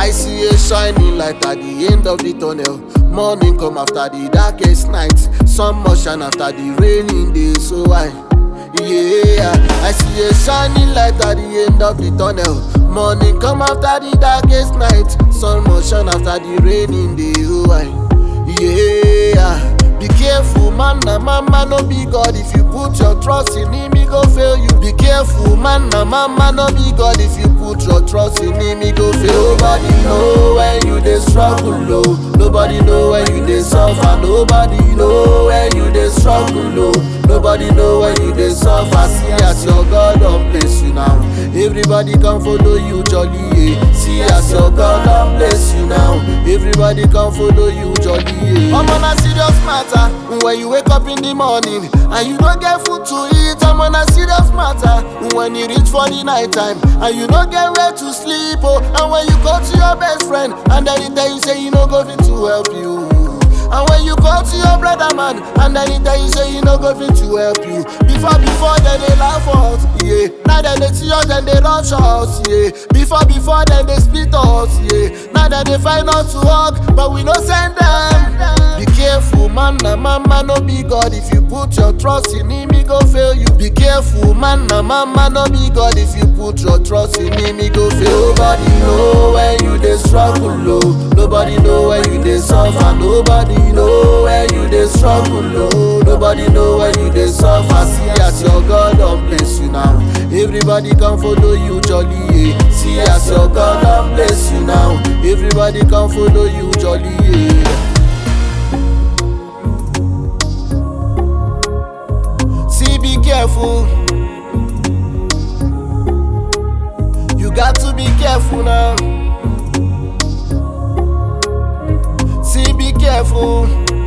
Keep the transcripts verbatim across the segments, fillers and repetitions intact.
I see a shining light at the end of the tunnel. Morning come after the darkest night. Sun must shine after the raining day. So I, yeah, I see a shining light at the end of the tunnel. Morning come after the darkest night. Sun must shine after the raining day. Oh I, yeah. Be careful, man, na mama no be God. If you put your trust in him, he go fail you. Be careful, man, na mama no be God. If you put your trust in him, he go fail. Nobody know when you dey struggle, low. Nobody know when you dey suffer. Nobody know when you dey struggle, low. Nobody know when you dey suffer. See as your God don bless you now. Everybody come follow you jolly, yeah. See as your God don bless you now. Everybody come follow you jolly, yeah. I'm on a serious matter. When you wake up in the morning and you don't get food to eat, I'm on a serious matter. When you reach for the night time and you don't get where to sleep, oh, and when you go to your best friend and then he tell you say you no go fit to help you. And when you go to your brother man and then he tell you say you no go fit to help you. Before before then they laugh us, yeah. Now then they see us then they rush us, yeah. Before before then they split us, yeah. Now then they find us to work but we no send them. Be careful, man, na mama no be God. If you put your trust in him, he go fail you. Be careful, man, na mama no be God. If you put your trust in him, he go fail. Nobody know when you dey struggle, low. Nobody know when you dey suffer. Nobody know when you dey struggle, low. Nobody know when you dey suffer. See as your God don bless you now. Everybody come follow you jolly, yeah. See as your God don bless you now. Everybody come follow you jolly, yeah. Be careful, you got to be careful now. See, be careful.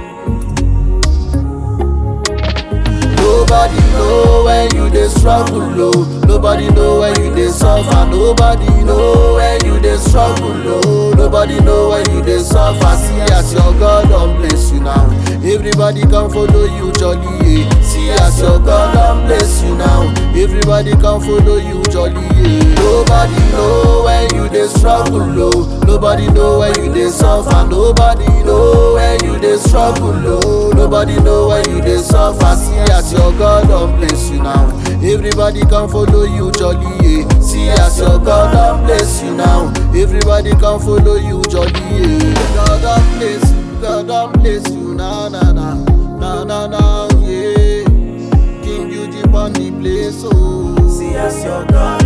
Nobody know when you dey struggle, low. Nobody know when you dey suffer. Nobody know when you dey struggle, low. Nobody know when you dey suffer. See as your God don bless you now. Everybody come follow you jolly, yeah. See as your God don bless you now. Everybody come follow you jolly, yeah. Nobody know when you dey struggle, low. Nobody know when you dey suffer. Nobody know when you dey struggle, low. Nobody know when you dey suffer. See as your God don bless you now. Everybody come follow you jolly, yeah. See as your God don bless you now. Everybody come follow you jolly, yeah. God don bless you, God don bless you, na na na, na na na, yeah. King Eugene on the place, oh. See as your God